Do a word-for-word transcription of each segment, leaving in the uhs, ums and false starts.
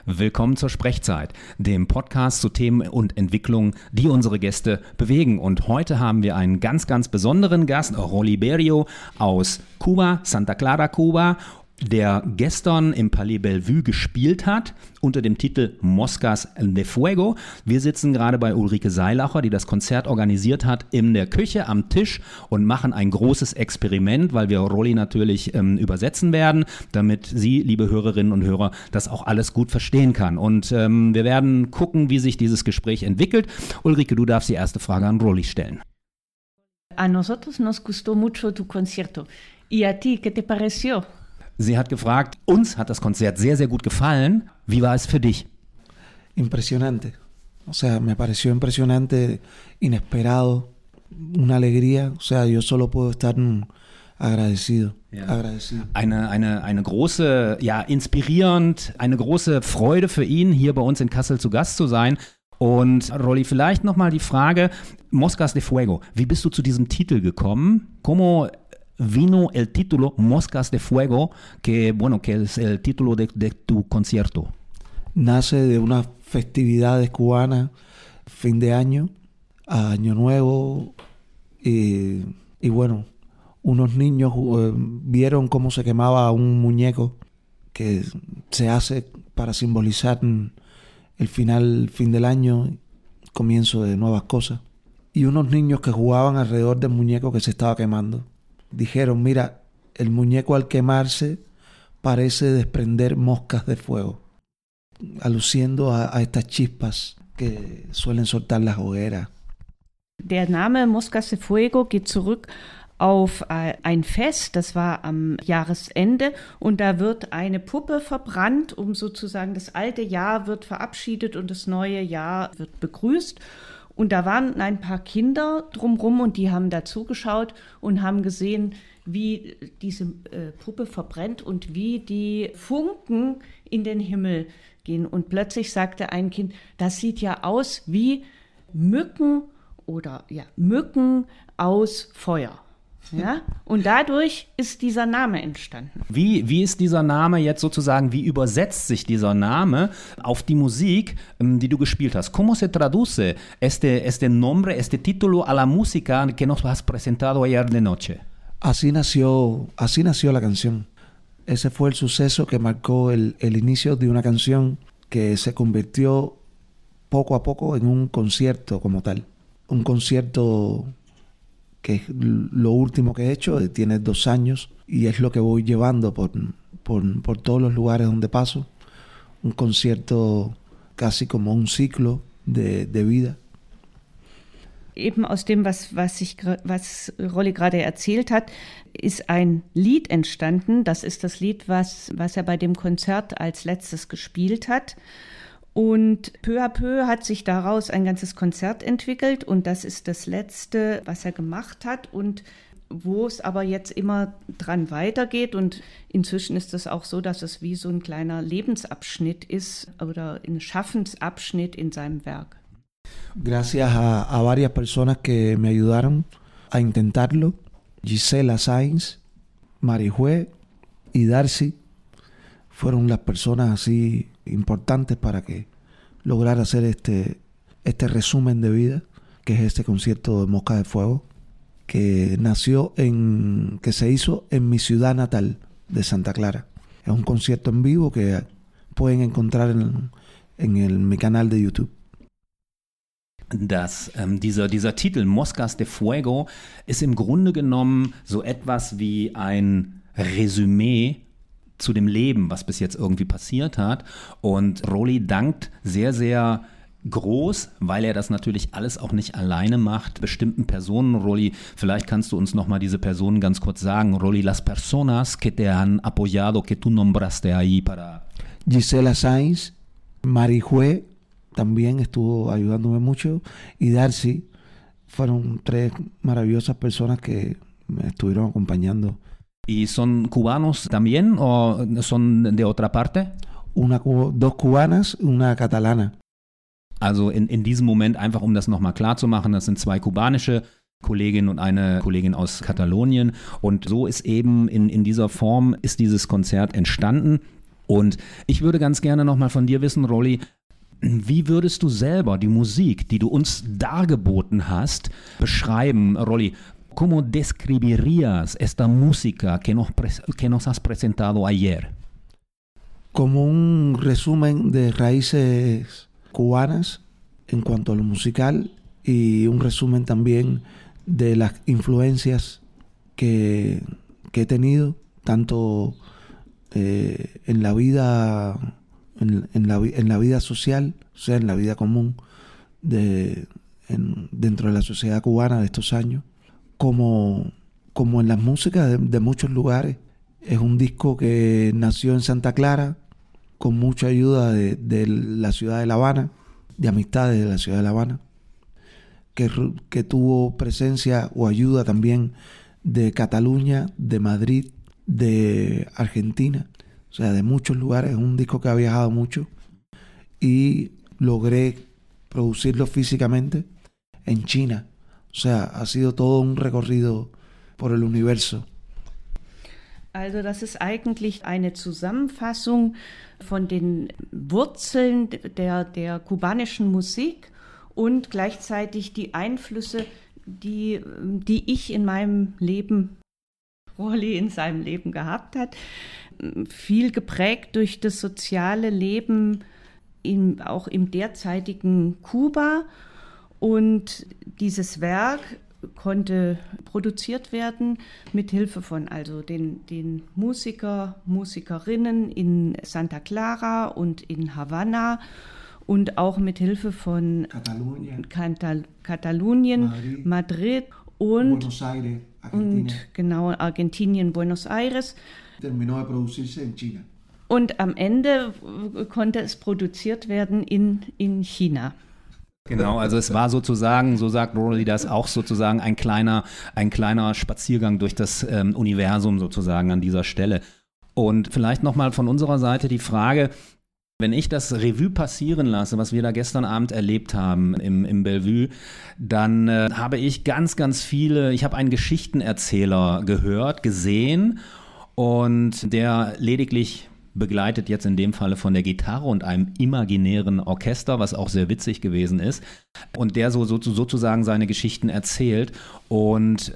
Willkommen zur Sprechzeit, dem Podcast zu Themen und Entwicklungen, die unsere Gäste bewegen. Und heute haben wir einen ganz, ganz besonderen Gast, Rolly Berrio aus Kuba, Santa Clara, Kuba, der gestern im Palais Bellevue gespielt hat, unter dem Titel Moscas de Fuego. Wir sitzen gerade bei Ulrike Seilacher, die das Konzert organisiert hat, in der Küche am Tisch und machen ein großes Experiment, weil wir Rolly natürlich ähm, übersetzen werden, damit Sie, liebe Hörerinnen und Hörer, das auch alles gut verstehen kann. Und ähm, wir werden gucken, wie sich dieses Gespräch entwickelt. Ulrike, du darfst die erste Frage an Rolly stellen. A nosotros nos gustó mucho tu concierto. ¿Y a ti, qué te pareció? Sie hat gefragt, uns hat das Konzert sehr, sehr gut gefallen. Wie war es für dich? Impresionante. O sea, me pareció impresionante, inesperado, una alegría. O sea, yo solo puedo estar agradecido. Ja. agradecido. Eine, eine, eine große, ja, inspirierend, eine große Freude für ihn, hier bei uns in Kassel zu Gast zu sein. Und Rolly, vielleicht nochmal die Frage, Moscas de Fuego, wie bist du zu diesem Titel gekommen? ¿Cómo vino el título Moscas de Fuego, que, bueno, que es el título de, de tu concierto? Nace de unas festividades cubanas, fin de año, Año Nuevo, y, y bueno, unos niños uh, vieron cómo se quemaba un muñeco que se hace para simbolizar el final, fin del año, comienzo de nuevas cosas. Y unos niños que jugaban alrededor del muñeco que se estaba quemando. Dijeron, mira, el muñeco al quemarse parece desprender moscas de fuego, aluciendo a, a estas chispas que suelen soltar las hogueras. Der Name Moscas de Fuego geht zurück auf ein Fest, das war am Jahresende, und da wird eine Puppe verbrannt, um sozusagen das alte Jahr wird verabschiedet und das neue Jahr wird begrüßt. Und da waren ein paar Kinder drumherum und die haben da zugeschaut und haben gesehen, wie diese äh, Puppe verbrennt und wie die Funken in den Himmel gehen. Und plötzlich sagte ein Kind, das sieht ja aus wie Mücken oder ja, Mücken aus Feuer. Ja? Und dadurch ist dieser Name entstanden. Wie, wie ist dieser Name jetzt sozusagen, wie übersetzt sich dieser Name auf die Musik, die du gespielt hast? ¿Cómo se traduce este, este nombre, este título a la música que nos has presentado ayer de noche? Así nació, así nació la canción. Ese fue el suceso que marcó el, el inicio de una canción que se convirtió poco a poco en un concierto como tal. Un concierto que es lo último que he hecho, tiene dos años y es lo que voy llevando por, por, por todos los lugares donde paso. Un concierto casi como un ciclo de, de vida. Eben aus dem, was, was, ich, was Rolly gerade erzählt hat, ist ein Lied entstanden. Das ist das Lied, was, was er bei dem Konzert als letztes gespielt hat. Und peu à peu hat sich daraus ein ganzes Konzert entwickelt und das ist das Letzte, was er gemacht hat und wo es aber jetzt immer dran weitergeht und inzwischen ist es auch so, dass es wie so ein kleiner Lebensabschnitt ist oder ein Schaffensabschnitt in seinem Werk. Gracias a, a varias personas que me ayudaron a intentarlo, Gisela Sainz, Marihue y Darcy fueron las personas así importantes para que lograra hacer este, este resumen de vida, que es este concierto de Moscas de Fuego, que nació en, que se hizo en mi ciudad natal de Santa Clara. Es un concierto en vivo que pueden encontrar en, en el, mi canal de YouTube. Das, ähm, dieser, dieser Titel Moscas de Fuego ist im Grunde genommen so etwas wie ein Resümee zu dem Leben, was bis jetzt irgendwie passiert hat. Und Rolly dankt sehr, sehr groß, weil er das natürlich alles auch nicht alleine macht, bestimmten Personen. Rolly, vielleicht kannst du uns nochmal diese Personen ganz kurz sagen. Rolly, las personas que te han apoyado, que tú nombraste ahí para... Gisela Sainz, Marihue también estuvo ayudándome mucho y Darcy fueron tres maravillosas personas que me estuvieron acompañando. ¿Y son cubanos también o son de otra parte? Una, dos cubanas, una catalana. Also in, in diesem Moment, einfach um das nochmal klar zu machen, das sind zwei kubanische Kolleginnen und eine Kollegin aus Katalonien. Und so ist eben in, in dieser Form ist dieses Konzert entstanden. Und ich würde ganz gerne nochmal von dir wissen, Rolly, wie würdest du selber die Musik, die du uns dargeboten hast, beschreiben, Rolly? ¿Cómo describirías esta música que nos, que nos has presentado ayer? Como un resumen de raíces cubanas en cuanto a lo musical y un resumen también de las influencias que, que he tenido, tanto eh, en la vida en, en, la, en la vida social, o sea, en la vida común de, en, dentro de la sociedad cubana de estos años, como, como en las músicas de, de muchos lugares. Es un disco que nació en Santa Clara con mucha ayuda de, de la ciudad de La Habana, de amistades de la ciudad de La Habana, que, que tuvo presencia o ayuda también de Cataluña, de Madrid, de Argentina, o sea, de muchos lugares. Es un disco que ha viajado mucho y logré producirlo físicamente en China. O sea, ha sido todo un recorrido por el universo. Also das ist eigentlich eine Zusammenfassung von den Wurzeln der, der kubanischen Musik und gleichzeitig die Einflüsse, die, die ich in meinem Leben, Rolly in seinem Leben gehabt hat. Viel geprägt durch das soziale Leben in, auch im derzeitigen Kuba. Und dieses Werk konnte produziert werden mit Hilfe von also den, den Musiker, Musikerinnen in Santa Clara und in Havanna und auch mit Hilfe von Katalonien, Katal- Katalonien Madrid, Madrid und, Buenos Aires, und genau Argentinien, Buenos Aires. Terminó de producirse en China. Und am Ende konnte es produziert werden in, in China. Genau, also es war sozusagen, so sagt Rolly das, auch sozusagen ein kleiner, ein kleiner Spaziergang durch das ähm, Universum sozusagen an dieser Stelle. Und vielleicht nochmal von unserer Seite die Frage, wenn ich das Revue passieren lasse, was wir da gestern Abend erlebt haben im, im Bellevue, dann äh, habe ich ganz, ganz viele, ich habe einen Geschichtenerzähler gehört, gesehen und der lediglich begleitet jetzt in dem Falle von der Gitarre und einem imaginären Orchester, was auch sehr witzig gewesen ist, und der so, so sozusagen seine Geschichten erzählt. Und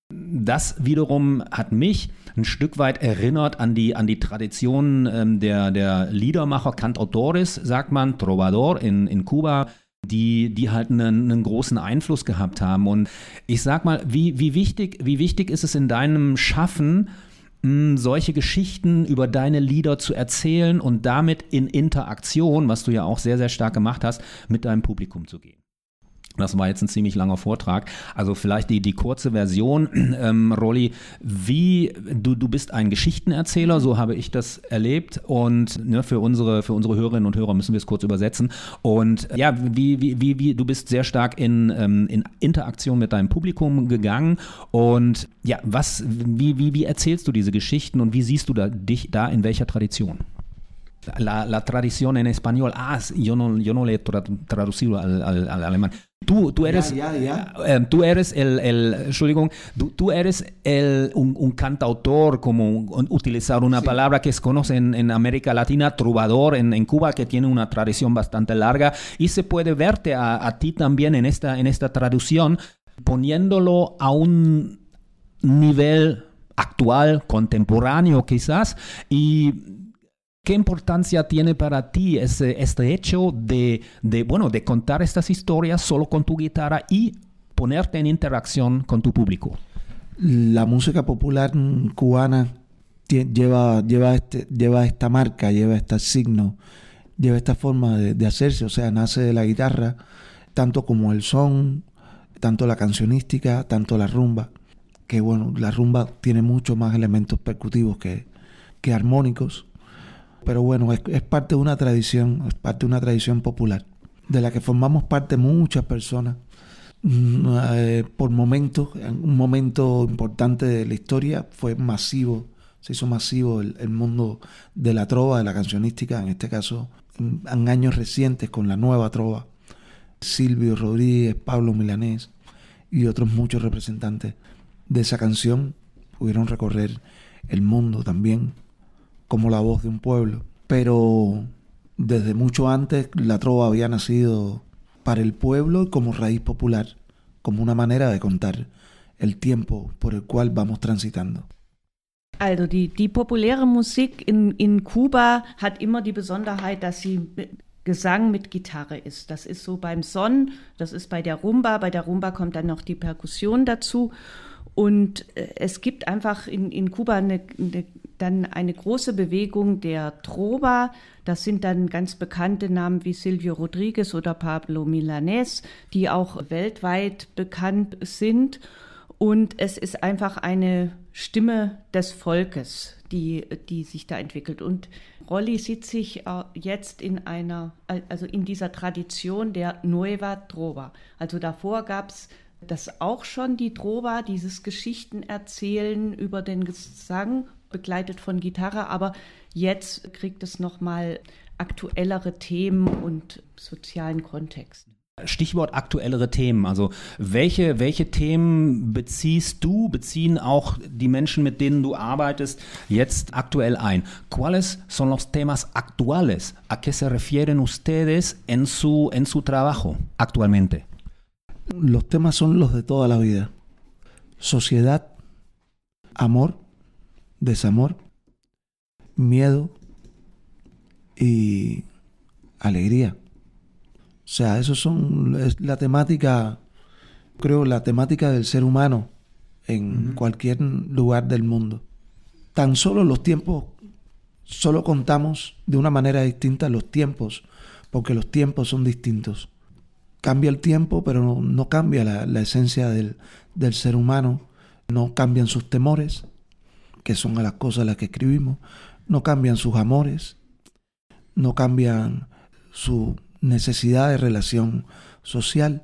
das wiederum hat mich ein Stück weit erinnert an die, an die Tradition ähm, der, der Liedermacher, Cantautores, sagt man, Trovador in, in Kuba, die, die halt einen, einen großen Einfluss gehabt haben. Und ich sag mal, wie, wie wichtig, wie wichtig ist es in deinem Schaffen, solche Geschichten über deine Lieder zu erzählen und damit in Interaktion, was du ja auch sehr, sehr stark gemacht hast, mit deinem Publikum zu gehen. Das war jetzt ein ziemlich langer Vortrag. Also vielleicht die, die kurze Version, ähm, Rolly, wie, du, du bist ein Geschichtenerzähler, so habe ich das erlebt und ne, für unsere, für unsere Hörerinnen und Hörer müssen wir es kurz übersetzen. Und ja, wie, wie, wie, wie, du bist sehr stark in, ähm, in Interaktion mit deinem Publikum gegangen und ja, was, wie, wie, wie erzählst du diese Geschichten und wie siehst du da, dich da in welcher Tradition? La, la tradición en español, ah, yo no, yo no le he tra- traducido al, al, al alemán. Tú, tú eres, ya, ya, ya. Eh, tú eres el, el Entschuldigung, tú, tú eres el, un, un cantautor, como un, utilizar una sí. palabra que se conoce en, en América Latina, trovador en, en Cuba, que tiene una tradición bastante larga, y se puede verte a, a ti también en esta, en esta traducción, poniéndolo a un nivel actual, contemporáneo quizás, y ¿qué importancia tiene para ti ese, este hecho de, de, bueno, de contar estas historias solo con tu guitarra y ponerte en interacción con tu público? La música popular cubana tie, lleva, lleva, este, lleva esta marca, lleva este signo, lleva esta forma de, de hacerse, o sea, nace de la guitarra, tanto como el son, tanto la cancionística, tanto la rumba, que bueno, la rumba tiene muchos más elementos percutivos que, que armónicos. Pero bueno, es, es parte de una tradición, es parte de una tradición popular, de la que formamos parte muchas personas. Eh, por momentos, en un momento importante de la historia, fue masivo, se hizo masivo el, el mundo de la trova, de la cancionística, en este caso, en, en años recientes con la nueva trova. Silvio Rodríguez, Pablo Milanés y otros muchos representantes de esa canción pudieron recorrer el mundo también, como la voz de un pueblo. pero desde mucho antes la trova había nacido para el pueblo y como raíz popular, como una manera de contar el tiempo por el cual vamos transitando. Also die, die populäre Musik in, in Kuba hat immer die Besonderheit, dass sie Gesang mit Gitarre ist. Das ist so beim Son, das ist bei der Rumba. Bei der Rumba kommt dann noch die Perkussion dazu. Und es gibt einfach in, in Kuba eine, eine, dann eine große Bewegung der Trova. Das sind dann ganz bekannte Namen wie Silvio Rodriguez oder Pablo Milanés, die auch weltweit bekannt sind. Und es ist einfach eine Stimme des Volkes, die, die sich da entwickelt. Und Rolly sieht sich jetzt in einer, also in dieser Tradition der Nueva Trova. Also davor gab es das auch schon, die Trova, dieses Geschichtenerzählen über den Gesang, begleitet von Gitarre, aber jetzt kriegt es nochmal aktuellere Themen und sozialen Kontext. Stichwort aktuellere Themen. Also welche, welche Themen beziehst du, beziehen auch die Menschen, mit denen du arbeitest, jetzt aktuell ein? ¿Cuáles son los temas actuales? ¿A qué se refieren ustedes en su, en su trabajo actualmente? Los temas son los de toda la vida. Sociedad, amor, desamor, miedo y alegría. O sea, eso son, es la temática, creo, la temática del ser humano en uh-huh. cualquier lugar del mundo. Tan solo los tiempos, solo contamos de una manera distinta los tiempos, porque los tiempos son distintos. Cambia el tiempo, pero no, no cambia la, la esencia del, del ser humano. No cambian sus temores, que son a las cosas a las que escribimos. No cambian sus amores. No cambian su necesidad de relación social.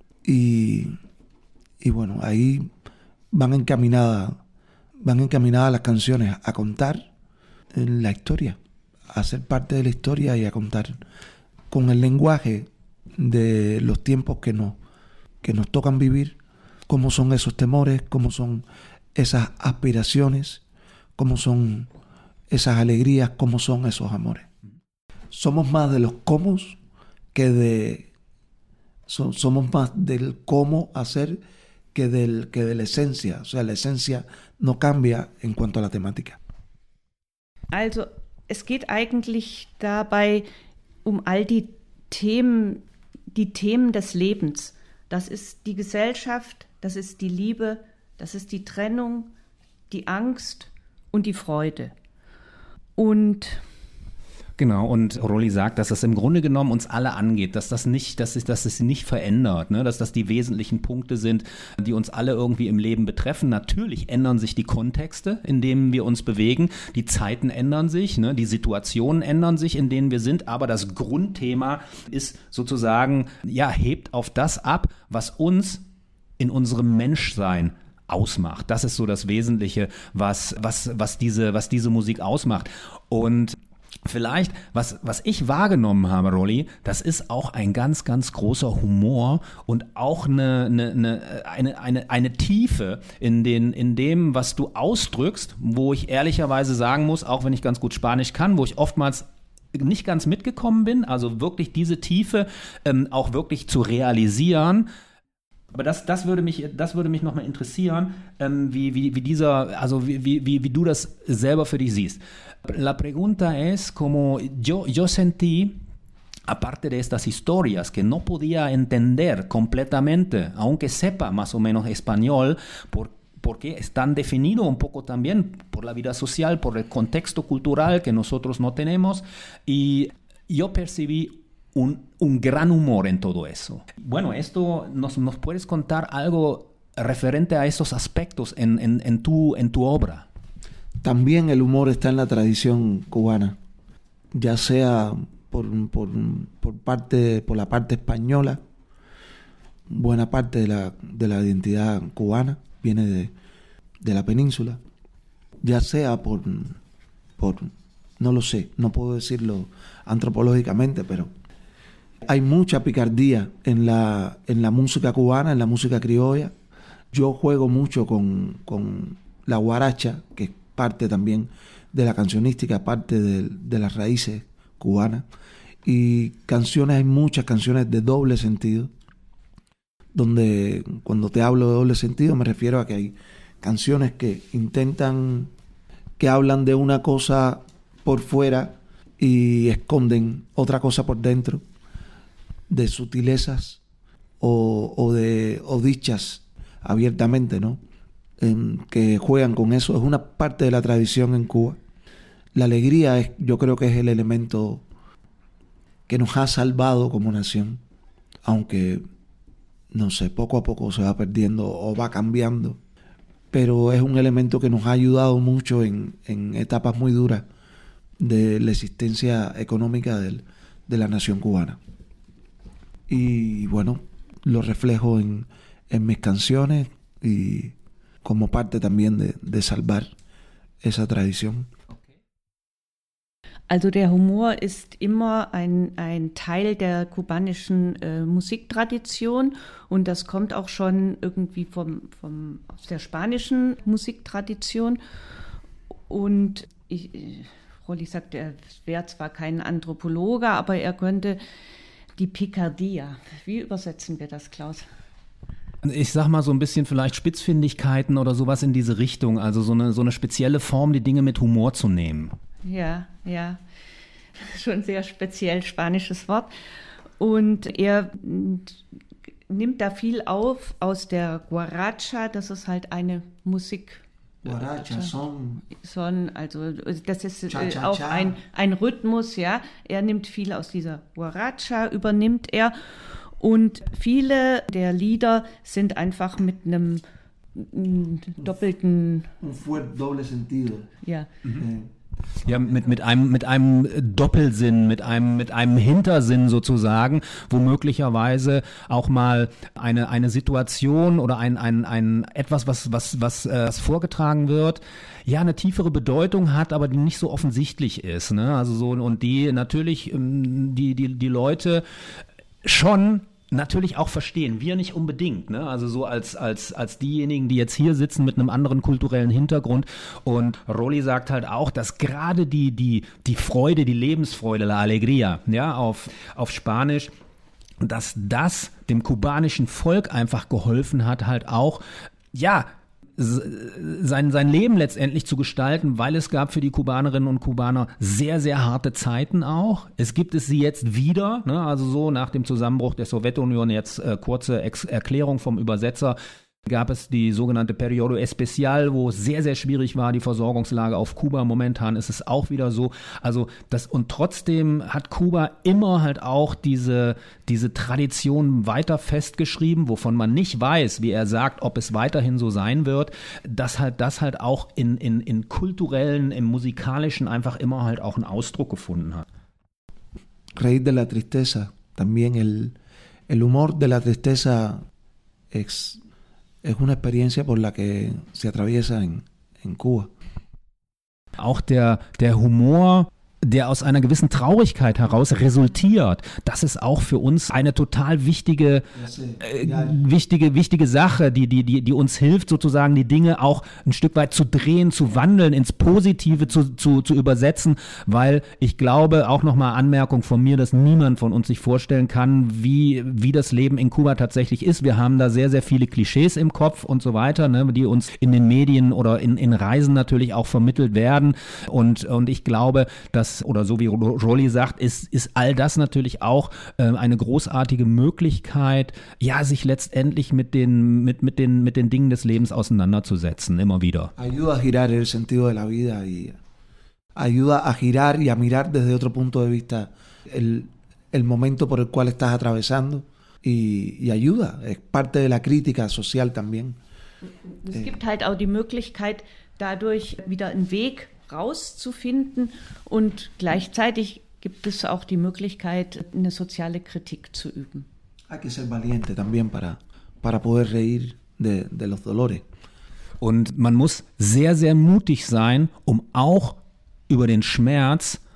Y, y bueno, ahí van encaminadas, van encaminadas las canciones a contar la historia, a ser parte de la historia y a contar con el lenguaje de los tiempos que nos, que nos tocan vivir, cómo son esos temores, cómo son esas aspiraciones, cómo son esas alegrías, cómo son esos amores. Somos más de los cómo que de... So, somos más del cómo hacer que, del, que de la esencia. O sea, la esencia no cambia en cuanto a la temática. Also, es geht eigentlich dabei um all die Themen, die Themen des Lebens. Das ist die Gesellschaft, das ist die Liebe, das ist die Trennung, die Angst und die Freude. Und genau, und Rolly sagt, dass das im Grunde genommen uns alle angeht, dass das nicht, dass es, dass es nicht verändert, ne? Dass das die wesentlichen Punkte sind, die uns alle irgendwie im Leben betreffen. Natürlich ändern sich die Kontexte, in denen wir uns bewegen, die Zeiten ändern sich, ne? Die Situationen ändern sich, in denen wir sind, aber das Grundthema ist sozusagen, ja, hebt auf das ab, was uns in unserem Menschsein ausmacht. Das ist so das Wesentliche, was, was, was diese, was diese Musik ausmacht. Und vielleicht, was, was ich wahrgenommen habe, Rolly, das ist auch ein ganz, ganz großer Humor und auch eine, eine, eine, eine, eine Tiefe in, den, in dem, was du ausdrückst, wo ich ehrlicherweise sagen muss, auch wenn ich ganz gut Spanisch kann, wo ich oftmals nicht ganz mitgekommen bin, also wirklich diese Tiefe ähm, auch wirklich zu realisieren. Aber das, das würde mich, das würde mich nochmal interessieren, ähm, wie, wie, wie dieser, also wie, wie, wie du das selber für dich siehst. La pregunta es como yo, yo sentí, aparte de estas historias que no podía entender completamente, aunque sepa más o menos español, por, porque están definidos un poco también por la vida social, por el contexto cultural que nosotros no tenemos, y yo percibí Un, un gran humor en todo eso. Bueno, esto nos, nos puedes contar algo referente a esos aspectos en, en, en, tu, en tu obra. También el humor está en la tradición cubana, ya sea por, por, por, parte, por la parte española, buena parte de la, de la identidad cubana viene de, de la península, ya sea por, por, no lo sé, no puedo decirlo antropológicamente, pero hay mucha picardía en la, en la música cubana, en la música criolla. Yo juego mucho con, con la guaracha, que es parte también de la cancionística, parte de, de las raíces cubanas. Y canciones, hay muchas canciones de doble sentido, donde cuando te hablo de doble sentido me refiero a que hay canciones que intentan, que hablan de una cosa por fuera y esconden otra cosa por dentro, de sutilezas o, o de o dichas abiertamente, ¿no? En, que juegan con eso. Es una parte de la tradición en Cuba. La alegría es, yo creo que es el elemento que nos ha salvado como nación, aunque, no sé, poco a poco se va perdiendo o va cambiando, pero es un elemento que nos ha ayudado mucho en, en etapas muy duras de la existencia económica del, de la nación cubana. Y bueno, lo reflejo en, en mis canciones y como parte también de, de salvar esa tradición. Also der Humor ist immer ein, ein Teil der kubanischen äh, Musiktradition und das kommt auch schon irgendwie vom, vom, aus der spanischen Musiktradition. Und ich, Rolli sagt, er wäre zwar kein Anthropologe, aber er könnte die Picardia. Wie übersetzen wir das, Klaus? Ich sag mal so ein bisschen vielleicht Spitzfindigkeiten oder sowas in diese Richtung, also so eine, so eine spezielle Form, die Dinge mit Humor zu nehmen. Ja, ja, schon sehr speziell spanisches Wort. Und er nimmt da viel auf aus der Guaracha, das ist halt eine Musik. Guaracha, Son. Son, also das ist Cha, cha, auch cha. ein, ein Rhythmus, ja. Er nimmt viel aus dieser Guaracha, übernimmt er. Und viele der Lieder sind einfach mit einem m, doppelten... Un fuerte doble sentido. Ja. Eh, Ja, mit, mit einem, mit einem Doppelsinn, mit einem, mit einem Hintersinn sozusagen, wo möglicherweise auch mal eine, eine Situation oder ein, ein, ein, etwas, was, was, was, äh, was vorgetragen wird, ja, eine tiefere Bedeutung hat, aber die nicht so offensichtlich ist, ne? Also so, und die natürlich, ähm, die, die, die Leute schon natürlich auch verstehen, wir nicht unbedingt, ne? Also so als, als, als diejenigen, die jetzt hier sitzen mit einem anderen kulturellen Hintergrund. Und Rolli sagt halt auch, dass gerade die, die, die Freude, die Lebensfreude, la alegría, ja, auf, auf Spanisch, dass das dem kubanischen Volk einfach geholfen hat, halt auch, ja, sein, sein Leben letztendlich zu gestalten, weil es gab für die Kubanerinnen und Kubaner sehr, sehr harte Zeiten auch. Es gibt es sie jetzt wieder, ne? Also so nach dem Zusammenbruch der Sowjetunion, jetzt äh, kurze Ex- Erklärung vom Übersetzer, gab es die sogenannte Periodo Especial, wo es sehr, sehr schwierig war, die Versorgungslage auf Kuba. Momentan ist es auch wieder so. Also das, und trotzdem hat Kuba immer halt auch diese, diese Tradition weiter festgeschrieben, wovon man nicht weiß, wie er sagt, ob es weiterhin so sein wird, dass halt das halt auch in, in, in kulturellen, im musikalischen einfach immer halt auch einen Ausdruck gefunden hat. Reír de la tristeza, también el, el humor de la tristeza es, es una experiencia por la que se atraviesa en, en Cuba. Auch der, der Humor, der aus einer gewissen Traurigkeit heraus resultiert, das ist auch für uns eine total wichtige, äh, wichtige, wichtige Sache, die, die, die, die uns hilft, sozusagen die Dinge auch ein Stück weit zu drehen, zu wandeln, ins Positive zu, zu, zu übersetzen, weil ich glaube, auch nochmal Anmerkung von mir, dass niemand von uns sich vorstellen kann, wie, wie das Leben in Kuba tatsächlich ist. Wir haben da sehr, sehr viele Klischees im Kopf und so weiter, ne, die uns in den Medien oder in, in Reisen natürlich auch vermittelt werden. Und, und ich glaube, dass oder so wie Rolli sagt, ist, ist all das natürlich auch äh, eine großartige Möglichkeit, ja, sich letztendlich mit den, mit, mit, den, mit den Dingen des Lebens auseinanderzusetzen, immer wieder. Ayuda a girar el sentido de la vida y ayuda a girar y a mirar desde otro punto de vista el, el momento por el cual estás atravesando y, y ayuda, es parte de la crítica social también. Es gibt halt auch die Möglichkeit, dadurch wieder einen Weg rauszufinden und gleichzeitig gibt es auch die Möglichkeit, eine soziale Kritik zu üben. Hay que ser valiente también para, para poder reír de, de los dolores. Und man muss sehr, sehr mutig sein, um auch über den Schmerz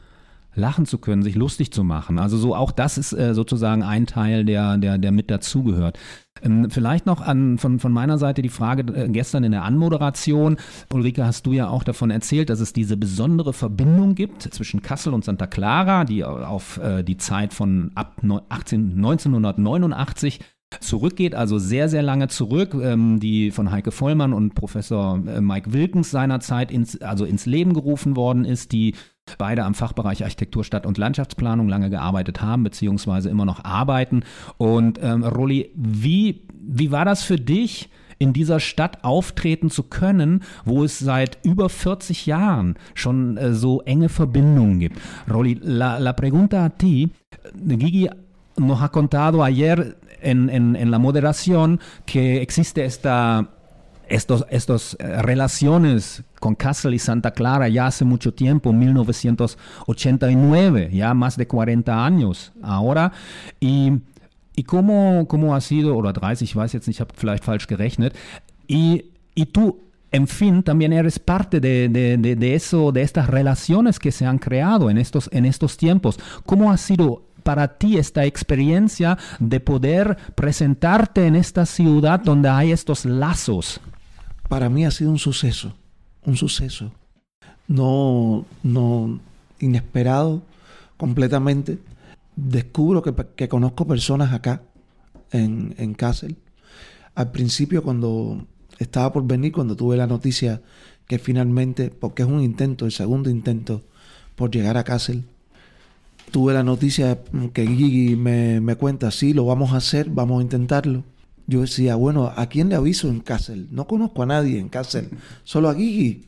lachen zu können, sich lustig zu machen. Also so auch das ist äh, sozusagen ein Teil, der, der, der mit dazugehört. Ähm, vielleicht noch an, von, von meiner Seite die Frage äh, gestern in der Anmoderation. Ulrike, hast du ja auch davon erzählt, dass es diese besondere Verbindung gibt zwischen Kassel und Santa Clara, die auf äh, die Zeit von ab achtzehn, neunzehnhundertneunundachtzig zurückgeht, also sehr, sehr lange zurück, ähm, die von Heike Vollmann und Professor äh, Mike Wilkens seinerzeit ins, also ins Leben gerufen worden ist, die beide am Fachbereich Architektur, Stadt- und Landschaftsplanung lange gearbeitet haben, beziehungsweise immer noch arbeiten. Und ähm, Rolli, wie, wie war das für dich, in dieser Stadt auftreten zu können, wo es seit über vierzig Jahren schon äh, so enge Verbindungen gibt? Rolli, la, la pregunta a ti, Gigi nos ha contado ayer En, en, en la moderación que existe esta, estos, estos relaciones con Kassel y Santa Clara ya hace mucho tiempo, mil novecientos ochenta y nueve, ya más de cuarenta años ahora. Y, y cómo, cómo ha sido, oder dreißig, ich weiß jetzt nicht, ich habe vielleicht falsch gerechnet, y, y tú, en fin, también eres parte de, de, de, de eso, de estas relaciones que se han creado en estos, en estos tiempos. ¿Cómo ha sido para ti esta experiencia de poder presentarte en esta ciudad donde hay estos lazos? Para mí ha sido un suceso, un suceso. No, no inesperado completamente. Descubro que, que conozco personas acá en, en Kassel. Al principio, cuando estaba por venir, cuando tuve la noticia que finalmente, porque es un intento, el segundo intento por llegar a Kassel, tuve la noticia que Gigi me, me cuenta, sí, lo vamos a hacer, vamos a intentarlo. Yo decía, bueno, ¿a quién le aviso en Kassel? No conozco a nadie en Kassel, solo a Gigi.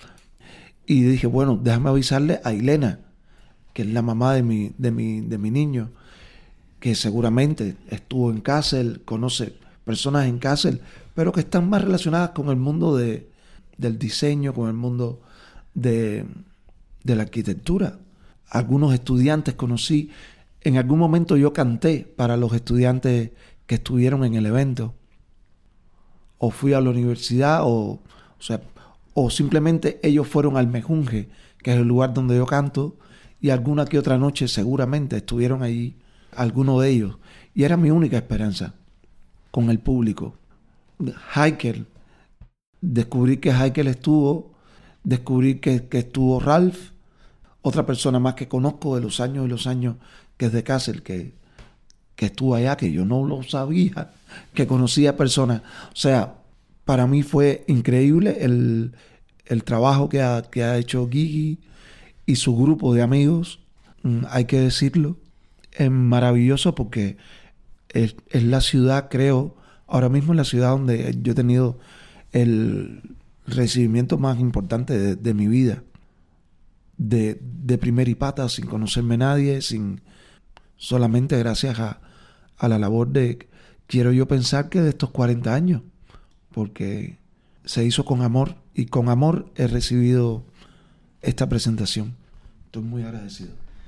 Y dije, bueno, déjame avisarle a Elena, que es la mamá de mi, de mi, de mi niño, que seguramente estuvo en Kassel, conoce personas en Kassel, pero que están más relacionadas con el mundo de, del diseño, con el mundo de, de la arquitectura. Algunos estudiantes conocí. En algún momento yo canté para los estudiantes que estuvieron en el evento. O fui a la universidad, o, o sea, o simplemente ellos fueron al Mejunje, que es el lugar donde yo canto, y alguna que otra noche seguramente estuvieron allí algunos de ellos. Y era mi única esperanza con el público. Heikel, descubrí que Heikel estuvo, descubrí que, que estuvo Ralph, otra persona más que conozco de los años y los años que es de Kassel, que, que estuvo allá, que yo no lo sabía, que conocía personas. O sea, para mí fue increíble el, el trabajo que ha, que ha hecho Gigi y su grupo de amigos. Mm, hay que decirlo. Es maravilloso porque es, es la ciudad, creo, ahora mismo es la ciudad donde yo he tenido el recibimiento más importante de, de mi vida. De, de primera y pata, sin conocerme nadie, sin solamente gracias a, a la labor de, quiero yo pensar que de estos cuarenta años, porque se hizo con amor y con amor he recibido esta presentación. Estoy muy agradecido.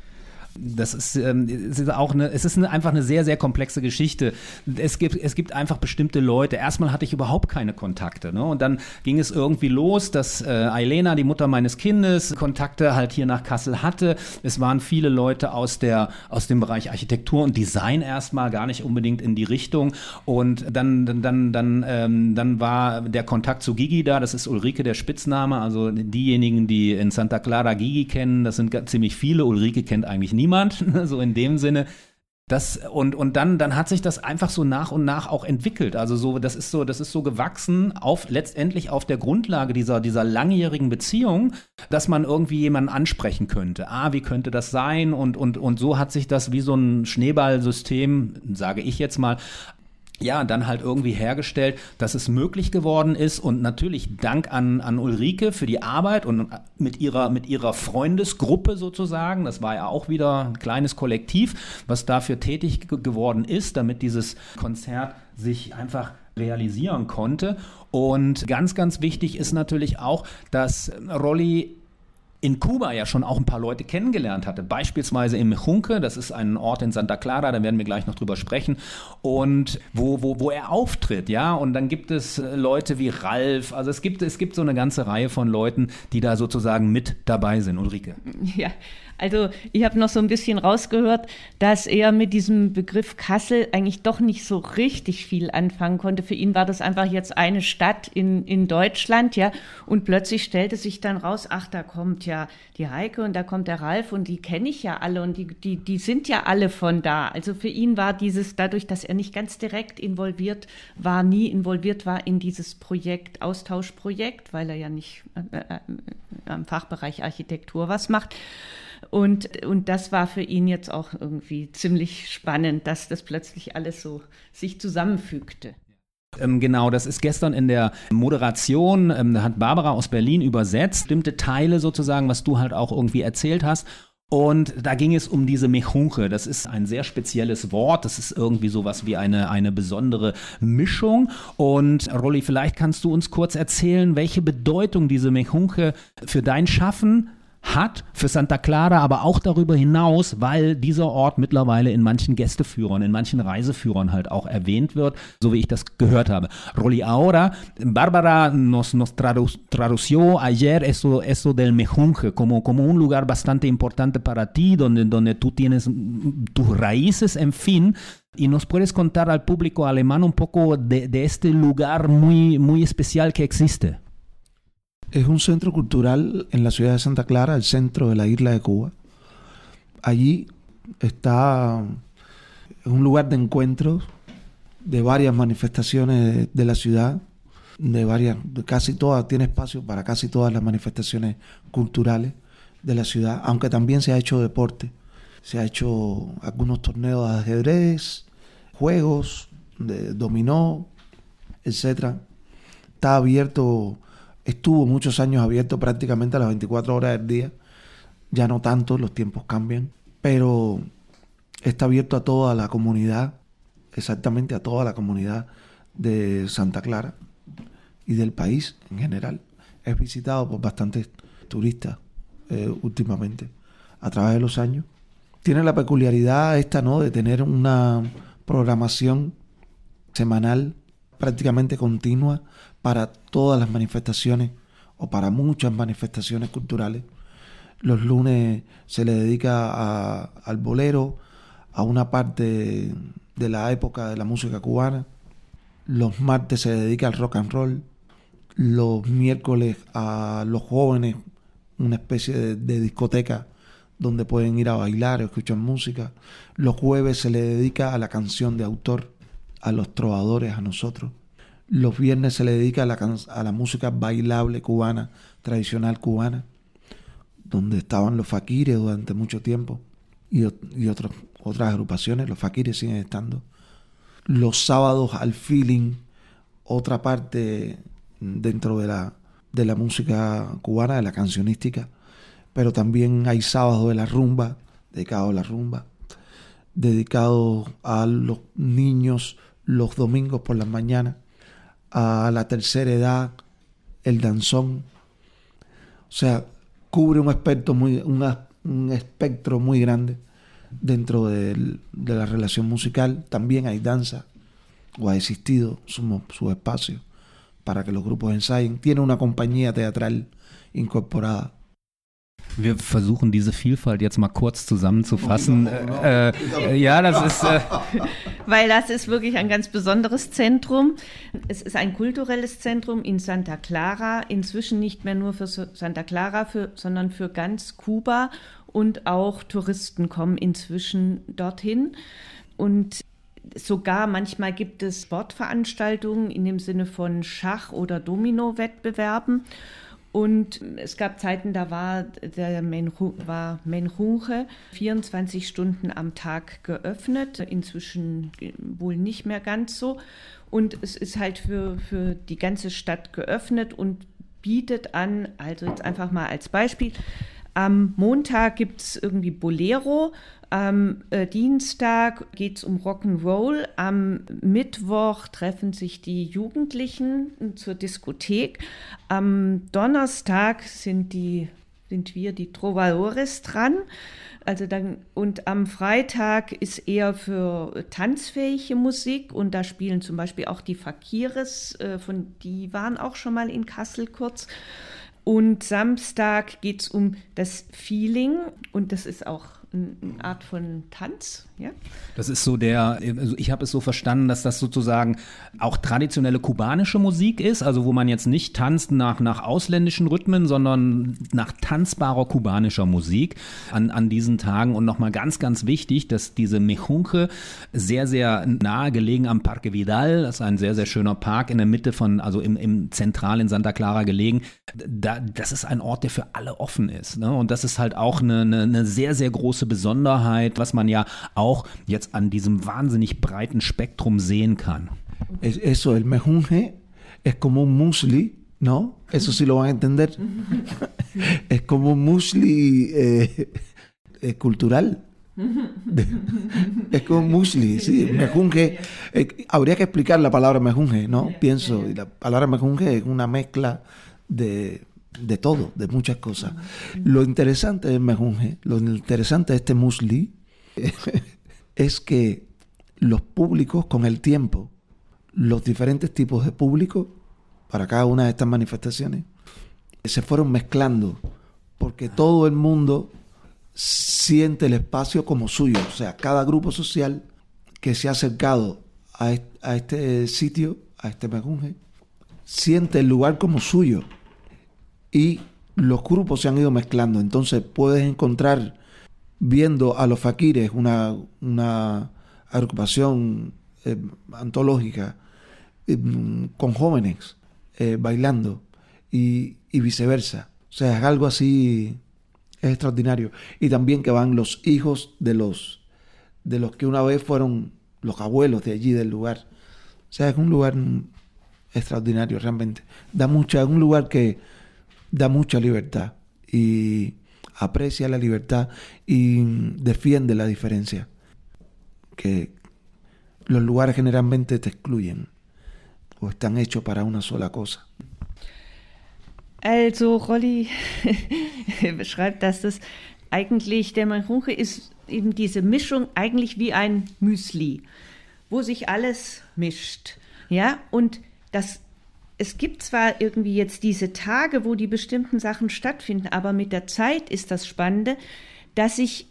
Das ist, ähm, es ist auch eine, es ist eine, einfach eine sehr, sehr komplexe Geschichte. Es gibt, es gibt einfach bestimmte Leute. Erstmal hatte ich überhaupt keine Kontakte, ne? Und dann ging es irgendwie los, dass äh, Elena, die Mutter meines Kindes, Kontakte halt hier nach Kassel hatte. Es waren viele Leute aus der, aus dem Bereich Architektur und Design erstmal, gar nicht unbedingt in die Richtung. Und dann, dann, dann, dann, ähm, dann war der Kontakt zu Gigi da. Das ist Ulrike, der Spitzname. Also diejenigen, die in Santa Clara Gigi kennen, das sind ziemlich viele. Ulrike kennt eigentlich niemand. Niemand, so in dem Sinne. Das, und und dann, dann hat sich das einfach so nach und nach auch entwickelt. Also so, das ist so, das ist so gewachsen auf letztendlich auf der Grundlage dieser, dieser langjährigen Beziehung, dass man irgendwie jemanden ansprechen könnte. Ah, wie könnte das sein? Und, und, und so hat sich das wie so ein Schneeballsystem, sage ich jetzt mal, ja, dann halt irgendwie hergestellt, dass es möglich geworden ist und natürlich Dank an, an Ulrike für die Arbeit und mit ihrer, mit ihrer Freundesgruppe sozusagen, das war ja auch wieder ein kleines Kollektiv, was dafür tätig ge- geworden ist, damit dieses Konzert sich einfach realisieren konnte. Und ganz, ganz wichtig ist natürlich auch, dass Rolli in Kuba ja schon auch ein paar Leute kennengelernt hatte, beispielsweise im Mejunje, das ist ein Ort in Santa Clara, da werden wir gleich noch drüber sprechen, und wo, wo, wo er auftritt, ja, und dann gibt es Leute wie Ralf, also es gibt, es gibt so eine ganze Reihe von Leuten, die da sozusagen mit dabei sind. Ulrike. Ja, Also ich habe noch so ein bisschen rausgehört, dass er mit diesem Begriff Kassel eigentlich doch nicht so richtig viel anfangen konnte. Für ihn war das einfach jetzt eine Stadt in, in Deutschland, ja. Und plötzlich stellte sich dann raus, ach, da kommt ja die Heike und da kommt der Ralf und die kenne ich ja alle und die, die, die sind ja alle von da. Also für ihn war dieses, dadurch, dass er nicht ganz direkt involviert war, nie involviert war in dieses Projekt, Austauschprojekt, weil er ja nicht äh, äh, am Fachbereich Architektur was macht. Und, und das war für ihn jetzt auch irgendwie ziemlich spannend, dass das plötzlich alles so sich zusammenfügte. Ähm, genau, das ist gestern in der Moderation, ähm, da hat Barbara aus Berlin übersetzt, bestimmte Teile sozusagen, was du halt auch irgendwie erzählt hast. Und da ging es um diese Mejunje. Das ist ein sehr spezielles Wort. Das ist irgendwie sowas wie eine, eine besondere Mischung. Und Rolli, vielleicht kannst du uns kurz erzählen, welche Bedeutung diese Mejunje für dein Schaffen hat, für Santa Clara, aber auch darüber hinaus, weil dieser Ort mittlerweile in manchen Gästeführern, in manchen Reiseführern halt auch erwähnt wird, so wie ich das gehört habe. Rolli, ahora, Bárbara nos, nos tradució ayer eso, eso del Mejunje como, como un lugar bastante importante para ti, donde, donde tú tienes tus raíces, en fin. ¿Y nos puedes contar al público alemán un poco de, de este lugar muy, muy especial que existe? Es un centro cultural en la ciudad de Santa Clara, el centro de la isla de Cuba. Allí está un lugar de encuentros de varias manifestaciones de, de la ciudad, de varias, de casi todas, tiene espacio para casi todas las manifestaciones culturales de la ciudad, aunque también se ha hecho deporte. Se ha hecho algunos torneos de ajedrez, juegos de dominó, etcétera. Está abierto. Estuvo muchos años abierto prácticamente a las veinticuatro horas del día. Ya no tanto, los tiempos cambian. Pero está abierto a toda la comunidad, exactamente a toda la comunidad de Santa Clara y del país en general. Es visitado por bastantes turistas eh, últimamente, a través de los años. Tiene la peculiaridad esta, ¿no?, de tener una programación semanal prácticamente continua para todas las manifestaciones o para muchas manifestaciones culturales. Los lunes se le dedica a, al bolero, a una parte de la época de la música cubana. Los martes se dedica al rock and roll. Los miércoles a los jóvenes, una especie de, de discoteca donde pueden ir a bailar o escuchar música. Los jueves se le dedica a la canción de autor, a los trovadores, a nosotros. Los viernes se le dedica a la, a la música bailable cubana, tradicional cubana, donde estaban los faquires durante mucho tiempo y, y otros, otras agrupaciones. Los faquires siguen estando. Los sábados al feeling, otra parte dentro de la, de la música cubana, de la cancionística, pero también hay sábados de la rumba, dedicados a la rumba, dedicados a los niños los domingos por las mañanas, a la tercera edad, el danzón. O sea, cubre un espectro muy, una, un espectro muy grande dentro de, de la relación musical. También hay danza, o ha existido su, su espacio para que los grupos ensayen. Tiene una compañía teatral incorporada. Wir versuchen diese Vielfalt jetzt mal kurz zusammenzufassen. Äh, äh, ja, das ist... Äh Weil das ist wirklich ein ganz besonderes Zentrum. Es ist ein kulturelles Zentrum in Santa Clara, inzwischen nicht mehr nur für Santa Clara, für, sondern für ganz Kuba. Und auch Touristen kommen inzwischen dorthin. Und sogar manchmal gibt es Sportveranstaltungen in dem Sinne von Schach- oder Domino-Wettbewerben. Und es gab Zeiten, da war der Mejunje vierundzwanzig Stunden am Tag geöffnet, inzwischen wohl nicht mehr ganz so. Und es ist halt für, für die ganze Stadt geöffnet und bietet an, also jetzt einfach mal als Beispiel, am Montag gibt es irgendwie Bolero, am äh, Dienstag geht es um Rock'n'Roll, am Mittwoch treffen sich die Jugendlichen zur Diskothek, am Donnerstag sind, die, sind wir, die Trovadores, dran. Also dann, und am Freitag ist eher für tanzfähige Musik und da spielen zum Beispiel auch die Fakires, äh, von, die waren auch schon mal in Kassel kurz. Und Samstag geht es um das Feeling und das ist auch eine Art von Tanz, ja? Das ist so der, also ich habe es so verstanden, dass das sozusagen auch traditionelle kubanische Musik ist, also wo man jetzt nicht tanzt nach, nach ausländischen Rhythmen, sondern nach tanzbarer kubanischer Musik an, an diesen Tagen. Und nochmal ganz, ganz wichtig, dass diese Mejunje sehr, sehr nahe gelegen am Parque Vidal, das ist ein sehr, sehr schöner Park in der Mitte von, also im, im zentral in Santa Clara gelegen, da, das ist ein Ort, der für alle offen ist, ne? Und das ist halt auch eine, eine, eine sehr, sehr große Besonderheit, was man ja auch jetzt an diesem wahnsinnig breiten Spektrum sehen kann. Eso, el mejunje es como un musli, ¿no? Eso sí lo van a entender. Es como un musli eh, eh, cultural. Es como un musli, sí. Mejunje, eh, habría que explicar la palabra mejunje, ¿no? Pienso, y la palabra mejunje es una mezcla de... de todo, de muchas cosas. Lo interesante del mejunje, lo interesante de este musli es que los públicos con el tiempo, los diferentes tipos de público para cada una de estas manifestaciones se fueron mezclando porque todo el mundo siente el espacio como suyo, o sea, cada grupo social que se ha acercado a este, a este sitio, a este mejunje, siente el lugar como suyo. Y los grupos se han ido mezclando. Entonces puedes encontrar, viendo a los faquires, una, una agrupación eh, antológica eh, con jóvenes eh, bailando y, y viceversa. O sea, es algo así, es extraordinario. Y también que van los hijos de los, de los que una vez fueron los abuelos de allí, del lugar. O sea, es un lugar extraordinario realmente. Da mucha, es un lugar que da mucha libertad y aprecia la libertad y defiende la diferencia, que los lugares generalmente te excluyen o están hechos para una sola cosa. Also Rolli beschreibt, dass das eigentlich, der Mejunje ist eben diese Mischung eigentlich wie ein Müsli, wo sich alles mischt, ja, und das es gibt zwar irgendwie jetzt diese Tage, wo die bestimmten Sachen stattfinden, aber mit der Zeit ist das Spannende, dass sich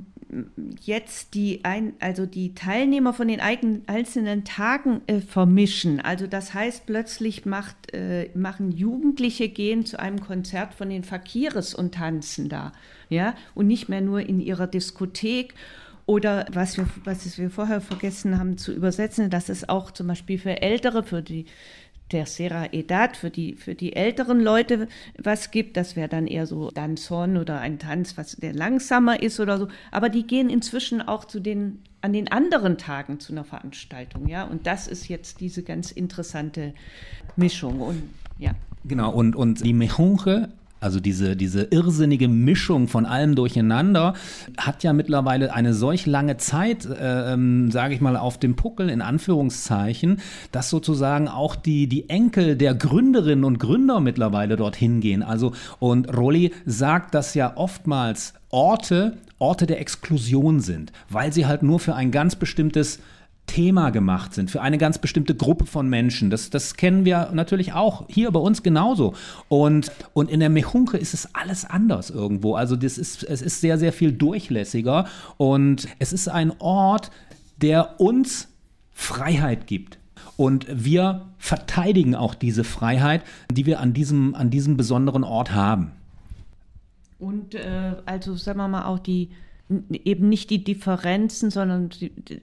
jetzt die, ein, also die Teilnehmer von den eigenen, einzelnen Tagen äh, vermischen. Also das heißt, plötzlich macht, äh, machen Jugendliche gehen zu einem Konzert von den Fakirs und tanzen da, ja, und nicht mehr nur in ihrer Diskothek. Oder was wir, was wir vorher vergessen haben zu übersetzen, dass es auch zum Beispiel für Ältere, für die Tercera Edad, für die, für die älteren Leute was gibt. Das wäre dann eher so Danzón oder ein Tanz, was der langsamer ist oder so. Aber die gehen inzwischen auch zu den, an den anderen Tagen zu einer Veranstaltung, ja. Und das ist jetzt diese ganz interessante Mischung. Und ja. Genau, und, und die Mejunje, also diese, diese irrsinnige Mischung von allem durcheinander, hat ja mittlerweile eine solch lange Zeit, äh, ähm, sage ich mal, auf dem Puckel, in Anführungszeichen, dass sozusagen auch die, die Enkel der Gründerinnen und Gründer mittlerweile dorthin gehen. Also, und Rolli sagt, dass ja oftmals Orte, Orte der Exklusion sind, weil sie halt nur für ein ganz bestimmtes Thema gemacht sind, für eine ganz bestimmte Gruppe von Menschen. Das, das kennen wir natürlich auch hier bei uns genauso. Und, und in der Mejunje ist es alles anders irgendwo. Also das ist, es ist sehr, sehr viel durchlässiger und es ist ein Ort, der uns Freiheit gibt. Und wir verteidigen auch diese Freiheit, die wir an diesem, an diesem besonderen Ort haben. Und äh, also sagen wir mal auch die, eben nicht die Differenzen, sondern die, die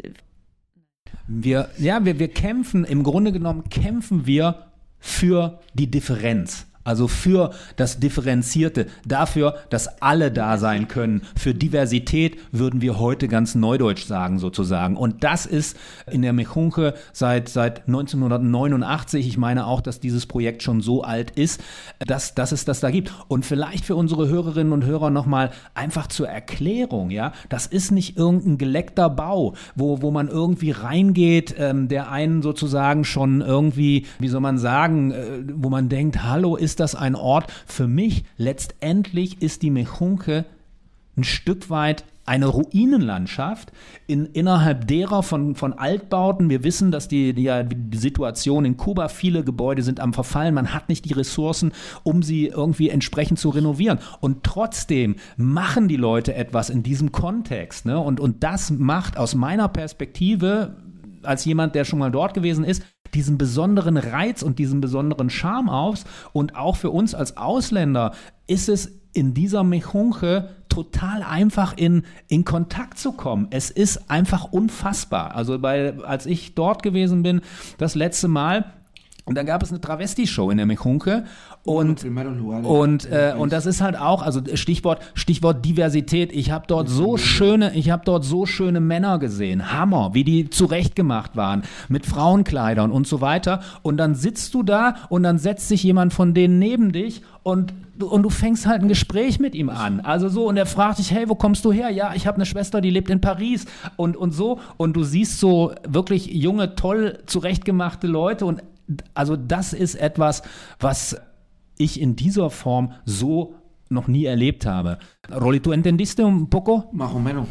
Wir, ja, wir, wir kämpfen, im Grunde genommen kämpfen wir für die Differenz. Also für das Differenzierte, dafür, dass alle da sein können. Für Diversität würden wir heute ganz neudeutsch sagen sozusagen. Und das ist in der Mejunje seit, seit neunzehnhundertneunundachtzig. Ich meine auch, dass dieses Projekt schon so alt ist, dass, dass es das da gibt. Und vielleicht für unsere Hörerinnen und Hörer nochmal einfach zur Erklärung, ja. Das ist nicht irgendein geleckter Bau, wo, wo man irgendwie reingeht, ähm, der einen sozusagen schon irgendwie, wie soll man sagen, äh, wo man denkt, hallo, ist Ist das ein Ort? Für mich letztendlich ist die Mejunje ein Stück weit eine Ruinenlandschaft in, innerhalb derer von, von Altbauten. Wir wissen, dass die, die, die Situation in Kuba, viele Gebäude sind am Verfallen, man hat nicht die Ressourcen, um sie irgendwie entsprechend zu renovieren. Und trotzdem machen die Leute etwas in diesem Kontext. Ne? Und, und das macht aus meiner Perspektive, als jemand, der schon mal dort gewesen ist, diesen besonderen Reiz und diesen besonderen Charme aus. Und auch für uns als Ausländer ist es in dieser Mejunje total einfach in, in Kontakt zu kommen. Es ist einfach unfassbar. Also bei, als ich dort gewesen bin, das letzte Mal, und dann gab es eine Travesti-Show in der Mejunje und, und, äh, und das ist halt auch, also Stichwort, Stichwort Diversität. Ich habe dort so schöne, ich habe dort so schöne Männer gesehen. Hammer, wie die zurechtgemacht waren, mit Frauenkleidern und so weiter. Und dann sitzt du da und dann setzt sich jemand von denen neben dich und Und du fängst halt ein Gespräch mit ihm an. Also so, und er fragt dich, hey, wo kommst du her? Ja, ich habe eine Schwester, die lebt in Paris. Und, und so. Und du siehst so wirklich junge, toll zurechtgemachte Leute. Und also das ist etwas, was ich in dieser Form so noch nie erlebt habe. Rolly, ¿tú entendiste un poco? Más o menos.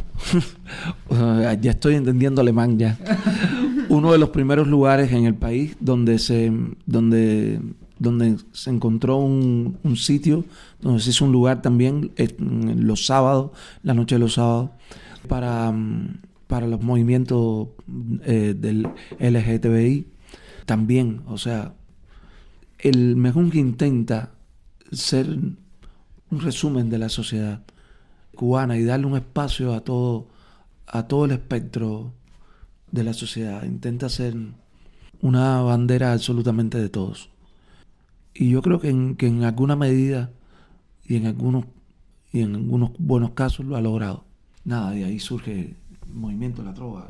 Ya estoy entendiendo alemán ya. Uno de los primeros lugares en el país donde se... donde donde se encontró un, un sitio, donde se hizo un lugar también en los sábados, la noche de los sábados, para, para los movimientos eh, del L G T B I. También, o sea, el Mejunje intenta ser un resumen de la sociedad cubana y darle un espacio a todo, a todo el espectro de la sociedad. Intenta ser una bandera absolutamente de todos. Y yo creo que en, que en alguna medida y en algunos y en algunos buenos casos lo ha logrado. Nada, de ahí surge el movimiento de la trova,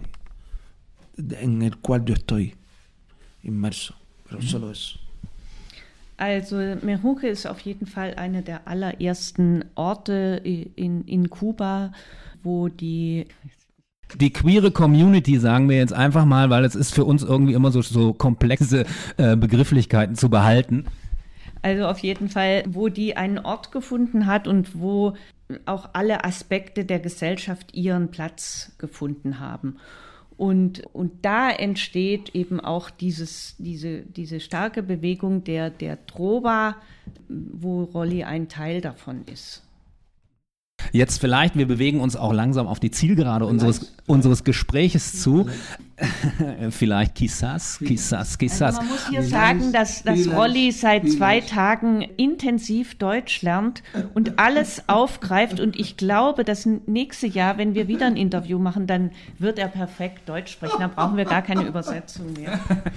en el cual yo estoy inmerso, pero solo eso. Also Mejunje ist auf jeden Fall einer der allerersten Orte in, in Kuba, wo die Die queere Community, sagen wir jetzt einfach mal, weil es ist für uns irgendwie immer so, so komplexe äh, Begrifflichkeiten zu behalten. Also auf jeden Fall, wo die einen Ort gefunden hat und wo auch alle Aspekte der Gesellschaft ihren Platz gefunden haben. Und, und da entsteht eben auch dieses, diese, diese starke Bewegung der, der Trova, wo Rolly ein Teil davon ist. Jetzt vielleicht, wir bewegen uns auch langsam auf die Zielgerade unseres, unseres Gespräches zu. Vielleicht quizás, quizás, quizás. Also man muss hier sagen, dass, dass Rolly seit zwei Tagen intensiv Deutsch lernt und alles aufgreift. Und ich glaube, dass nächste Jahr, wenn wir wieder ein Interview machen, dann wird er perfekt Deutsch sprechen. Dann brauchen wir gar keine Übersetzung mehr.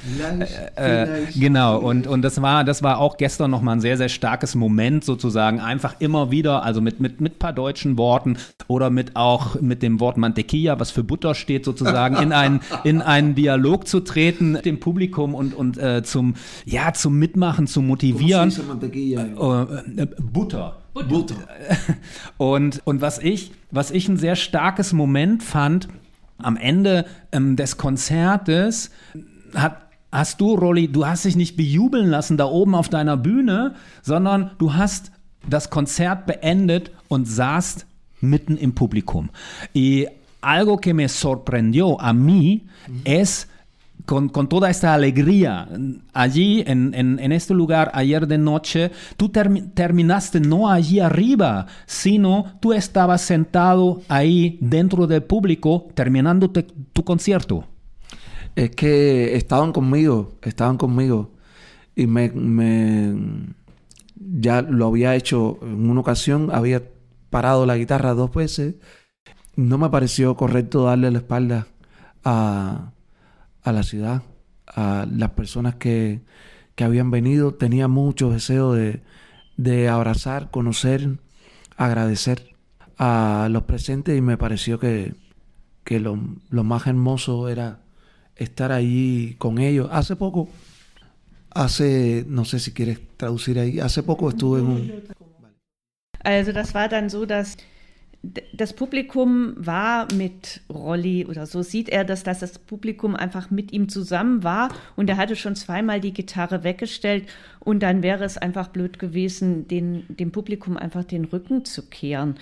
äh, genau, und, und das war, das war auch gestern nochmal ein sehr, sehr starkes Moment sozusagen. Einfach immer wieder, also mit, mit, mit ein paar deutschen Worten oder mit auch mit dem Wort Mantequilla, was für Butter steht, sozusagen in einen, in einen Dialog zu treten mit dem Publikum und, und äh, zum, ja, zum Mitmachen, zu motivieren. Äh, äh, Butter. Butter. Und, und was ich, was ich ein sehr starkes Moment fand, am Ende ähm, des Konzertes hat hast du, Rolly, du hast dich nicht bejubeln lassen da oben auf deiner Bühne, sondern du hast das Konzert beendet und saßt mitten im Publikum. Y algo que me sorprendió a mí mm-hmm. es con, con toda esta alegría allí en, en, en este lugar ayer de noche, tú term, terminaste no allí arriba, sino tú estabas sentado ahí dentro del público terminando te, tu concierto. Es que estaban conmigo, estaban conmigo y me, me ya lo había hecho en una ocasión, había parado la guitarra dos veces. No me pareció correcto darle la espalda a, a la ciudad, a las personas que, que habían venido. Tenía mucho deseo de, de abrazar, conocer, agradecer a los presentes y me pareció que, que lo, lo más hermoso era estar allí con ellos. Hace poco, hace, no sé si quieres traducir ahí, hace poco estuve en un... Also das war dann so, dass das Publikum war mit Rolly oder so sieht er das, dass das Publikum einfach mit ihm zusammen war und er hatte schon zweimal die Gitarre weggestellt und dann wäre es einfach blöd gewesen, den, dem Publikum einfach den Rücken zu kehren.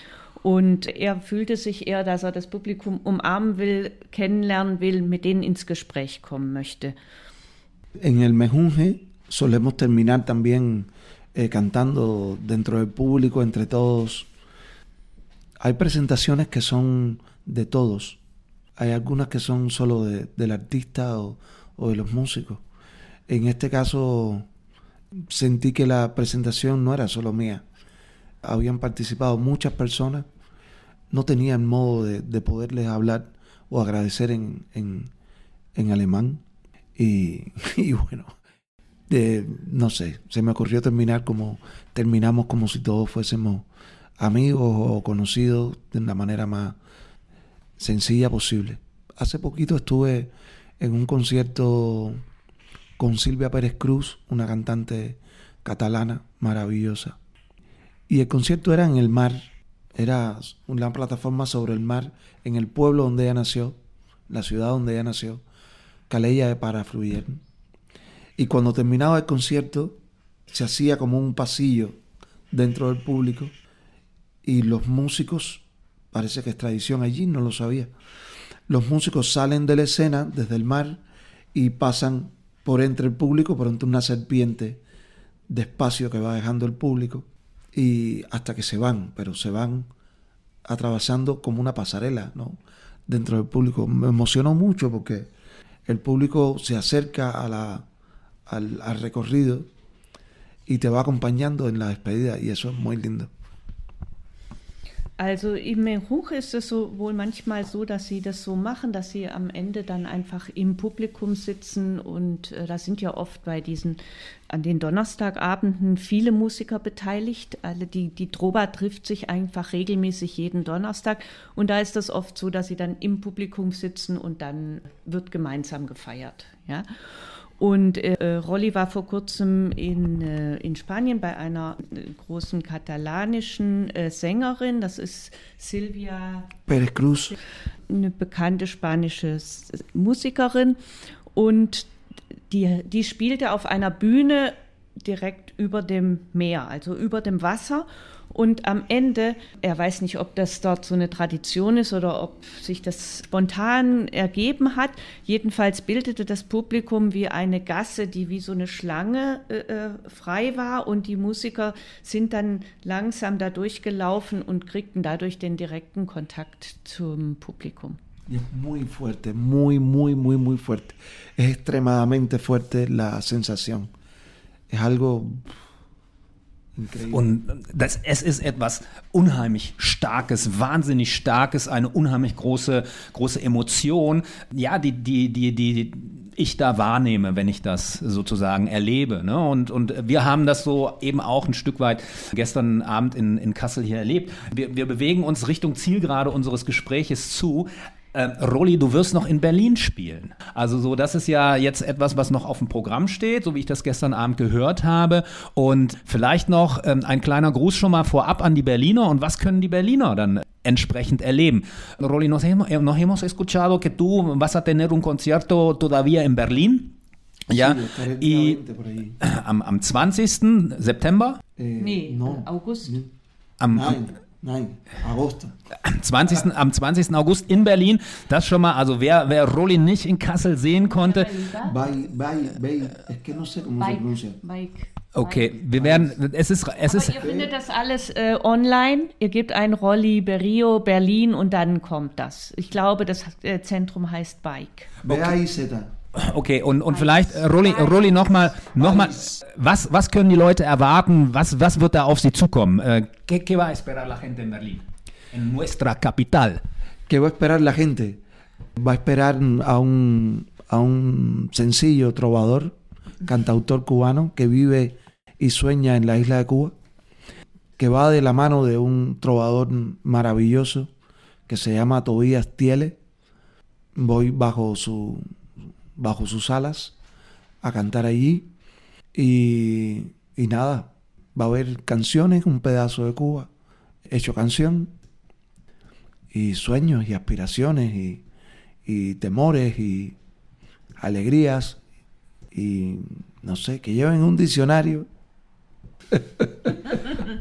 Und er fühlte sich eher, dass er das Publikum umarmen will, kennenlernen will, mit denen ins Gespräch kommen möchte. En el Mejunje solemos terminar también eh, cantando dentro del público, entre todos. Hay presentaciones que son de todos. Hay algunas que son solo de, del artista o, o de los músicos. En este caso sentí que la presentación no era solo mía. Habían participado muchas personas. No tenían modo de, de poderles hablar o agradecer en, en, en alemán. Y, y bueno, de, no sé, se me ocurrió terminar como terminamos como si todos fuésemos amigos o conocidos de la manera más sencilla posible. Hace poquito estuve en un concierto con Silvia Pérez Cruz, una cantante catalana maravillosa. Y el concierto era en el mar, era una plataforma sobre el mar, en el pueblo donde ella nació, la ciudad donde ella nació, Calella de Palafrugell. Y cuando terminaba el concierto, se hacía como un pasillo dentro del público y los músicos, parece que es tradición allí, no lo sabía, los músicos salen de la escena desde el mar y pasan por entre el público, por entre una serpiente de espacio que va dejando el público y hasta que se van, pero se van atravesando como una pasarela, ¿no?, dentro del público. Me emocionó mucho porque el público se acerca a la, al, al recorrido y te va acompañando en la despedida y eso es muy lindo. Also im Mejunje ist es so wohl manchmal so, dass sie das so machen, dass sie am Ende dann einfach im Publikum sitzen und äh, da sind ja oft bei diesen, an den Donnerstagabenden viele Musiker beteiligt. Also die, die Trova trifft sich einfach regelmäßig jeden Donnerstag und da ist es oft so, dass sie dann im Publikum sitzen und dann wird gemeinsam gefeiert, ja. Und äh, Rolli war vor kurzem in, äh, in Spanien bei einer äh, großen katalanischen äh, Sängerin, das ist Silvia Pérez Cruz, eine bekannte spanische Musikerin. Und die, die spielte auf einer Bühne direkt über dem Meer, also über dem Wasser. Und am Ende, er weiß nicht, ob das dort so eine Tradition ist oder ob sich das spontan ergeben hat. Jedenfalls bildete das Publikum wie eine Gasse, die wie so eine Schlange äh, frei war. Und die Musiker sind dann langsam da durchgelaufen und kriegten dadurch den direkten Kontakt zum Publikum. Y es muy fuerte, muy, muy, muy, muy fuerte. Es extremadamente fuerte la sensación. Es algo... Und das, es ist etwas unheimlich Starkes, wahnsinnig Starkes, eine unheimlich große, große Emotion, ja, die, die, die, die ich da wahrnehme, wenn ich das sozusagen erlebe. Ne? Und, und wir haben das so eben auch ein Stück weit gestern Abend in, in Kassel hier erlebt. Wir, wir bewegen uns Richtung Zielgerade unseres Gespräches zu. Äh, Rolli, du wirst noch in Berlin spielen. Also so, das ist ja jetzt etwas, was noch auf dem Programm steht, so wie ich das gestern Abend gehört habe. Und vielleicht noch ähm, ein kleiner Gruß schon mal vorab an die Berliner. Und was können die Berliner dann entsprechend erleben? Rolli, nos hemos, nos hemos escuchado que tú vas a tener un concierto todavía en Berlin. Ja, y am, am zwanzigsten September? Eh, nee, no. August. Am, Nein. Nein, Agosto. Am zwanzigsten Am zwanzigsten August in Berlin. Das schon mal, also wer, wer Rolli nicht in Kassel sehen konnte. Bye, bye, bye. Es que no sé cómo se pronuncia. Okay, wir werden, es ist, es ist. Aber ihr findet das alles äh, online. Ihr gebt ein Rolli Berrio Berlin und dann kommt das. Ich glaube, das äh, Zentrum heißt Bike. Okay. Okay, und, und vielleicht, äh, Rolli, Rolli nochmal, noch mal, was, was können die Leute erwarten? Was, was wird da auf sie zukommen? Äh, ¿qué, ¿Qué va a esperar la gente en Berlín? En nuestra capital. ¿Qué va a esperar la gente? Va a esperar a un, a un sencillo trovador, cantautor cubano que vive y sueña en la isla de Cuba, que va de la mano de un trovador maravilloso que se llama Tobías Tiele. Voy bajo su... bajo sus alas a cantar allí y, y nada, va a haber canciones, un pedazo de Cuba hecho canción y sueños y aspiraciones y, y temores y alegrías y no sé, que lleven un diccionario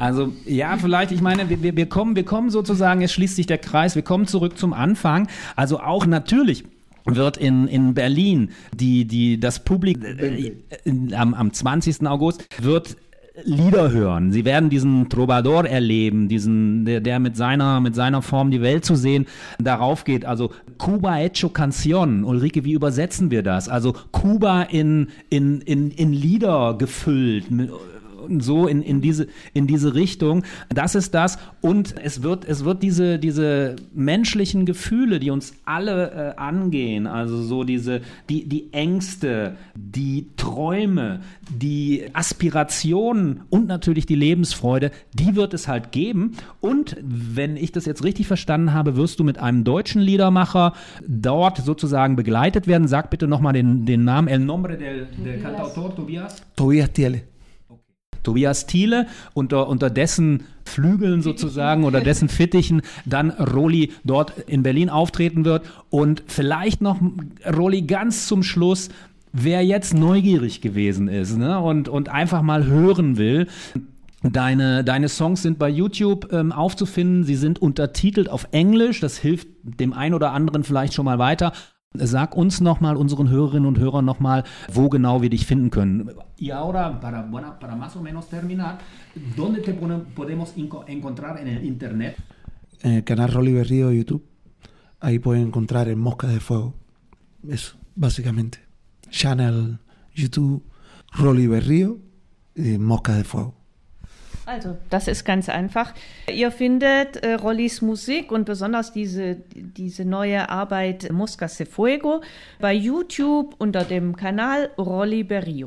Also ja, vielleicht, ich meine, wir, wir, kommen, wir kommen sozusagen, es schließt sich der Kreis, wir kommen zurück zum Anfang. Also auch natürlich wird in, in Berlin die, die, das Publikum äh, am, am zwanzigsten August wird Lieder hören. Sie werden diesen Trovador erleben, diesen, der, der mit seiner, mit seiner Form die Welt zu sehen darauf geht. Also Cuba hecho canción. Ulrike, wie übersetzen wir das? Also Kuba in, in, in, in Lieder gefüllt. So in, in diese, in diese Richtung. Das ist das. Und es wird, es wird diese, diese menschlichen Gefühle, die uns alle äh, angehen, also so diese, die, die Ängste, die Träume, die Aspirationen und natürlich die Lebensfreude, die wird es halt geben. Und wenn ich das jetzt richtig verstanden habe, wirst du mit einem deutschen Liedermacher dort sozusagen begleitet werden. Sag bitte nochmal den, den Namen. El nombre del, del cantautor, Tobias? Tobias Thiele. Tobias Thiele, unter, unter dessen Flügeln sozusagen oder dessen Fittichen dann Rolli dort in Berlin auftreten wird. Und vielleicht noch, Rolli, ganz zum Schluss, wer jetzt neugierig gewesen ist, ne, und, und einfach mal hören will, Deine, deine Songs sind bei YouTube ähm, aufzufinden, sie sind untertitelt auf Englisch, das hilft dem einen oder anderen vielleicht schon mal weiter. Sag uns nochmal, unseren Hörerinnen und Hörern nochmal, wo genau wir dich finden können. Y ahora, para, bueno, para más o menos terminar, ¿dónde te podemos encontrar en el internet? En el canal Rolly Berrío de YouTube. Ahí pueden encontrar en Mosca de Fuego. Eso, básicamente. Channel YouTube Rolly Berrío y Mosca de Fuego. Also, das ist ganz einfach. Ihr findet äh, Rollys Musik und besonders diese, diese neue Arbeit Moscas de Fuego bei YouTube unter dem Kanal Rolly Berrío.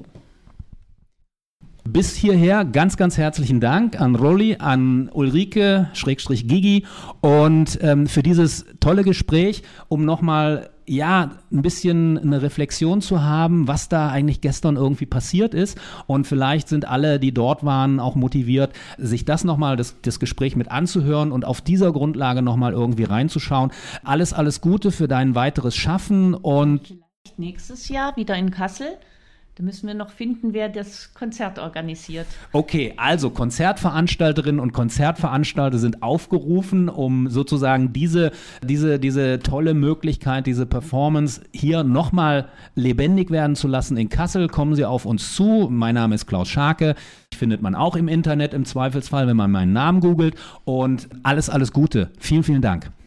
Bis hierher ganz, ganz herzlichen Dank an Rolly, an Ulrike, Schrägstrich Gigi und ähm, für dieses tolle Gespräch, um nochmal ja, ein bisschen eine Reflexion zu haben, was da eigentlich gestern irgendwie passiert ist. Und vielleicht sind alle, die dort waren, auch motiviert, sich das nochmal, das, das Gespräch mit anzuhören und auf dieser Grundlage nochmal irgendwie reinzuschauen. Alles, alles Gute für dein weiteres Schaffen und vielleicht nächstes Jahr wieder in Kassel. Da müssen wir noch finden, wer das Konzert organisiert. Okay, also Konzertveranstalterinnen und Konzertveranstalter sind aufgerufen, um sozusagen diese, diese, diese tolle Möglichkeit, diese Performance hier nochmal lebendig werden zu lassen. In Kassel kommen Sie auf uns zu. Mein Name ist Klaus Scharke. Findet man auch im Internet im Zweifelsfall, wenn man meinen Namen googelt. Und alles, alles Gute. Vielen, vielen Dank.